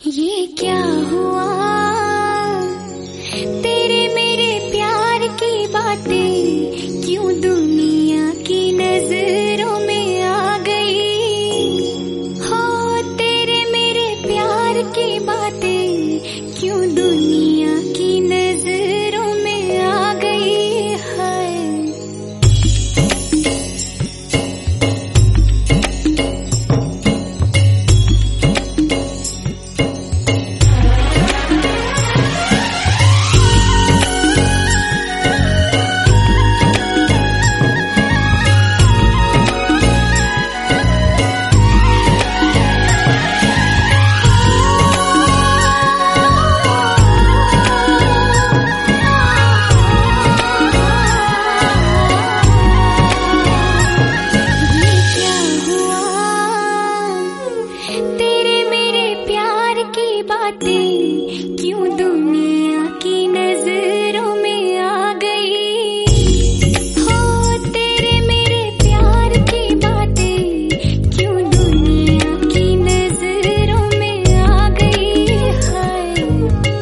ये क्या हुआ, तेरे मेरे प्यार की बातें क्यों दुनिया की नजरों में आ गई। हो तेरे मेरे प्यार की बातें क्यों दुनिया की नजरों में आ गई है। तेरे मेरे प्यार की बातें क्यों दुनिया